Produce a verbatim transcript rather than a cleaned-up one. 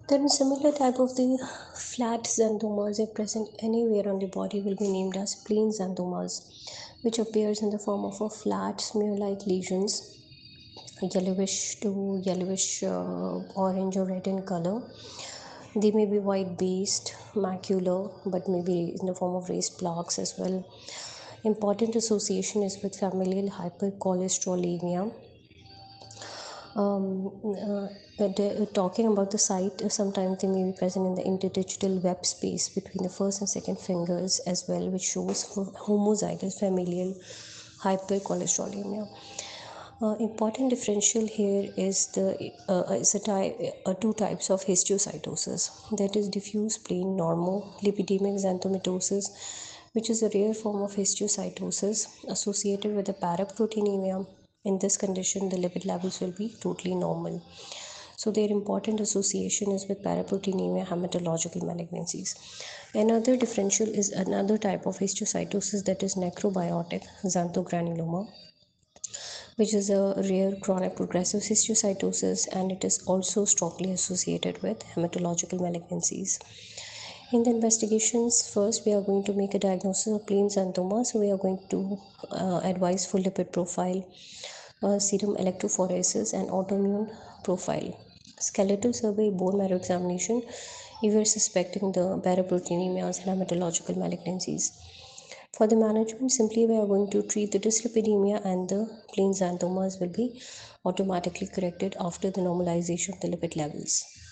Then similar type of the flat xanthomas, if present anywhere on the body, will be named as plain xanthomas, which appears in the form of a flat smear-like lesions, yellowish to yellowish uh, orange or red in color. They may be white based, macular, but maybe in the form of raised plaques as well. Important association is with familial hypercholesterolemia. Um, uh, but, uh, Talking about the site, uh, sometimes they may be present in the interdigital web space between the first and second fingers as well, which shows homozygous familial hypercholesterolemia. Uh, important differential here is the uh, is a type, uh, two types of histiocytosis, that is diffuse plain normolipidemic xanthomatosis, which is a rare form of histiocytosis associated with a paraproteinemia. In this condition, the lipid levels will be totally normal. So their important association is with paraproteinemia, hematological malignancies. Another differential is another type of histiocytosis, that is necrobiotic xanthogranuloma, which is a rare chronic progressive histiocytosis, and it is also strongly associated with hematological malignancies. In the investigations, first we are going to make a diagnosis of plain xanthoma. So we are going to uh, advise full lipid profile, uh, serum electrophoresis, and autoimmune profile. Skeletal survey, bone marrow examination if we are suspecting the paraproteinemias and hematological malignancies. For the management, simply we are going to treat the dyslipidemia, and the plain xanthomas will be automatically corrected after the normalization of the lipid levels.